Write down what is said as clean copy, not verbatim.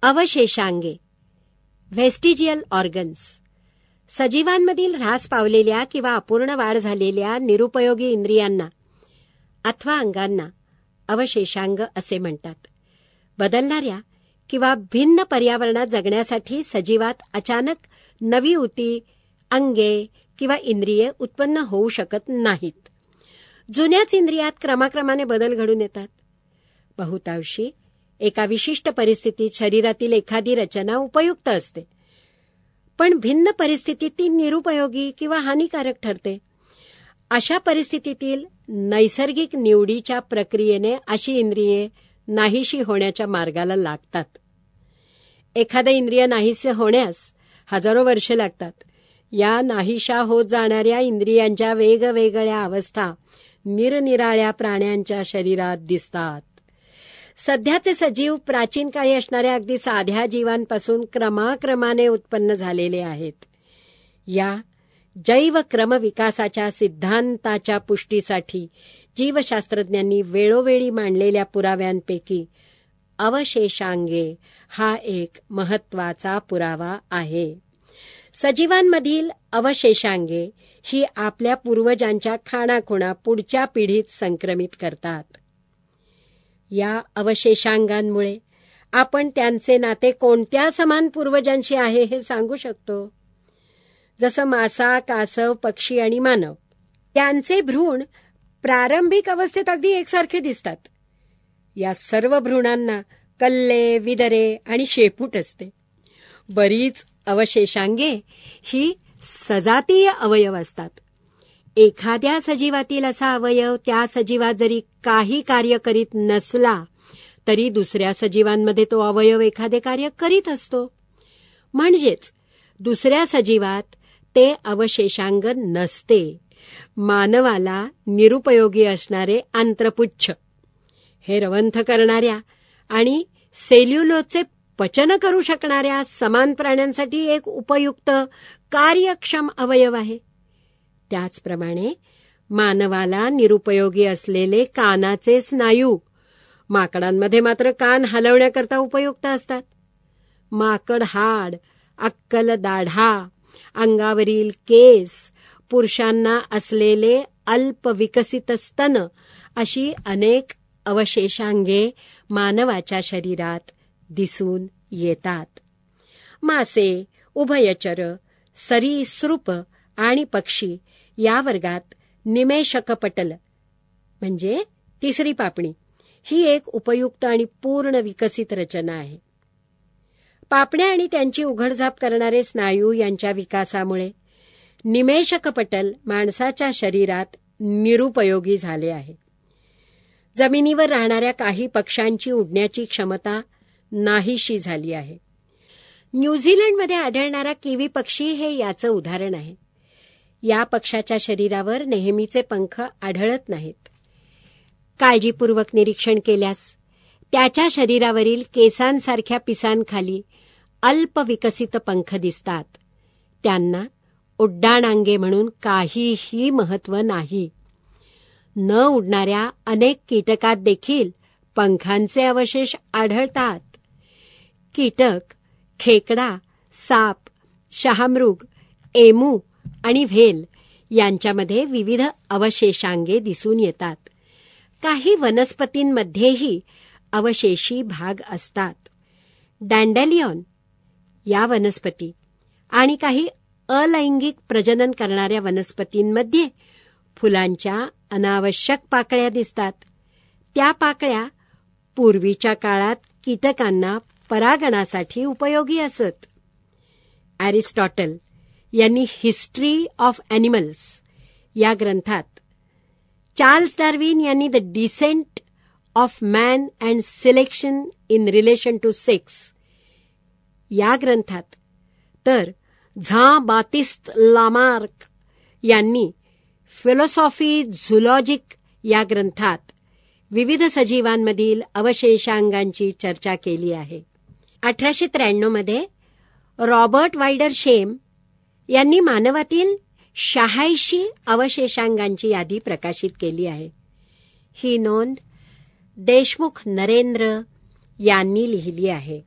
अवशेषांगे, व्हेस्टिजियल organs. सजीवांमधील ऱ्हास पावलेल्या किंवा अपूर्ण वाढ झालेल्या निरुपयोगी इंद्रियांना अथवा अंगांना अवशेषांग असे म्हणतात. बदलणाऱ्या किंवा भिन्न पर्यावरणात जगण्यासाठी सजीवात अचानक नवी ऊती, अंगे किंवा इंद्रिये उत्पन्न होऊ शकत नाहीत. जुन्याच इंद्रियात क्रमाक्रमाने बदल घडून येतात. बहुतांशी एका विशिष्ट परिस्थितीत शरीरातील एखादी रचना उपयुक्त असते, पण भिन्न परिस्थितीत ती निरुपयोगी किंवा हानिकारक ठरते. अशा परिस्थितीतील नैसर्गिक निवडीच्या प्रक्रियेने अशी इंद्रिये नाहीशी होण्याच्या मार्गाला लागतात. एखादं इंद्रिय नाहीसे होण्यास हजारो वर्षे लागतात. या नाहीशा होत जाणाऱ्या इंद्रियांच्या वेगवेगळ्या अवस्था निरनिराळ्या प्राण्यांच्या शरीरात दिसतात. सध्याचे सजीव प्राचीन काळी असणाऱ्या अगदी साध्या जीवांपासून क्रमाक्रमाने उत्पन्न झालेले आहेत. या जैव क्रमविकासाच्या सिद्धांताच्या पुष्टीसाठी जीवशास्त्रज्ञांनी वेळोवेळी मांडलेल्या पुराव्यांपैकी अवशेषांगे हा एक महत्वाचा पुरावा आहे. सजीवांमधील अवशेषांगे ही आपल्या पूर्वजांच्या खाणाखुणा पुढच्या पिढीत संक्रमित करतात. या अवशेषांगांमुळे आपण त्यांचे नाते कोणत्या समान पूर्वजांशी आहे हे सांगू शकतो. जसं मासा, कासव, पक्षी आणि मानव, त्यांचे भ्रूण प्रारंभिक अवस्थेत अगदी एकसारखे दिसतात. या सर्व भ्रूणांना कल्ले, विदरे आणि शेपूट असते. बरीच अवशेषांगे ही सजातीय अवयव असतात. एखाद्या सजीवातील असा अवयव त्या सजीवात जरी काही कार्य करीत नसला तरी दुसऱ्या सजीवांमध्ये तो अवयव एखादे कार्य करीत असतो. म्हणजेच दुसऱ्या सजीवात ते अवशेषांग नसते. मानवाला निरुपयोगी असणारे आंत्रपुच्छ हे रवंथ करणाऱ्या आणि सेल्युलोजचे पचन करू शकणाऱ्या समान प्राण्यांसाठी एक उपयुक्त कार्यक्षम अवयव आहे. त्याचप्रमाणे मानवाला निरुपयोगी असलेले कानाचे स्नायू माकडांमध्ये मात्र कान हलवण्याकरता उपयुक्त असतात. माकड हाड, अक्कल दाढा, अंगावरील केस, पुरुषांना असलेले अल्प विकसित स्तन अशी अनेक अवशेषांगे मानवाच्या शरीरात दिसून येतात. मासे, उभयचर, सरीसृप आणि पक्षी या वर्गात निमेषकपटल म्हणजे तिसरी पापणी ही एक उपयुक्त आणि पूर्ण विकसित रचना आहे. पापण्या आणि त्यांची उघडझाप करणारे स्नायू यांच्या विकासामुळे निमेषकपटल माणसाच्या शरीरात निरुपयोगी झाले आहे. जमिनीवर राहणाऱ्या काही पक्ष्यांची उडण्याची क्षमता नाहीशी झाली आहे. न्यूझीलंडमध्ये आढळणारा किवी पक्षी हे याचं उदाहरण आहे. या पक्षाच्या शरीरावर नेहमीचे पंख आढळत नाहीत. काळजीपूर्वक निरीक्षण केल्यास त्याच्या शरीरावरील केसांसारख्या पिसांखाली अल्प विकसित पंख दिसतात. त्यांना उड्डाणांगे म्हणून काहीही महत्त्व नाही. न उडणाऱ्या अनेक कीटकात देखील पंखांचे अवशेष आढळतात. कीटक, खेकडा, साप, शहामृग, एमू आणि व्हेल यांच्यामध्ये विविध अवशेषांगे दिसून येतात. काही वनस्पतींमध्येही अवशेषी भाग असतात. डँडेलियन या वनस्पती आणि काही अलैंगिक प्रजनन करणाऱ्या वनस्पतींमध्ये फुलांच्या अनावश्यक पाकळ्या दिसतात. त्या पाकळ्या पूर्वीच्या काळात कीटकांना परागणासाठी उपयोगी असत. अरिस्टॉटल यांनी हिस्ट्री ऑफ ॲनिमल्स या ग्रंथात, चार्ल्स डार्विन यांनी the descent of man and selection in relation to sex या ग्रंथात, तर झा बातिस्त लामार्क यांनी फिलॉसॉफी झुलॉजिक या ग्रंथात विविध सजीवांमधील अवशेषांगांची चर्चा केली आहे. 1893 मध्ये रॉबर्ट वायडर शेम यांनी मानवातील 86 अवशेषांगांची यादी प्रकाशित केली आहे. ही नोंद देशमुख नरेंद्र यांनी लिहिली आहे.